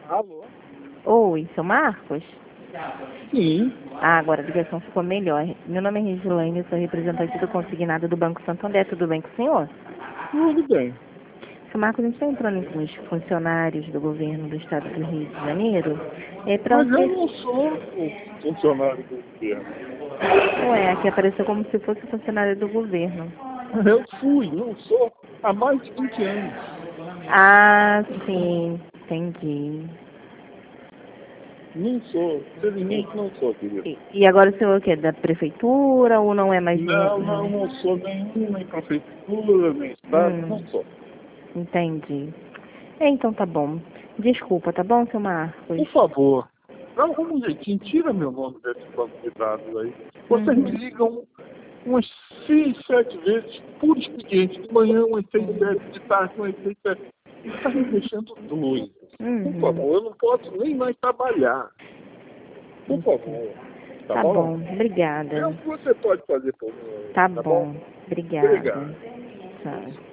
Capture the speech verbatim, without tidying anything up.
Alô? Oi, seu Marcos? Sim. Ah, agora a ligação ficou melhor. Meu nome é Regilaine, eu sou representante do consignado do Banco Santander. Tudo bem com o senhor? Tudo bem. Seu Marcos, a gente está entrando com os funcionários do governo do estado do Rio de Janeiro. É para Mas eu oferecer... não sou o funcionário do governo. Ué, aqui apareceu como se fosse funcionário do governo. Eu fui, não sou, há mais de vinte anos. Ah, sim, entendi. Não sou, felizmente não sou, querido. E, e agora o senhor é o quê? Da prefeitura ou não é mais do... Não, não, não sou nenhum, nem prefeitura, nem estado, Hum, não sou. entendi. É, então tá bom. Desculpa, tá bom, seu Marcos? Por favor, dá um jeitinho, tira meu nome desse banco de dados aí. Vocês me Uhum. ligam umas seis, sete vezes por expediente. De manhã, umas seis, sete, de tarde, umas seis, sete. Está me deixando doido. Por Uhum. favor, eu não posso nem mais trabalhar. Por favor. Tá, Tá bom? bom, É o obrigada. que você pode fazer por mim aí, Tá tá bom? bom, obrigada. Obrigado. Tchau.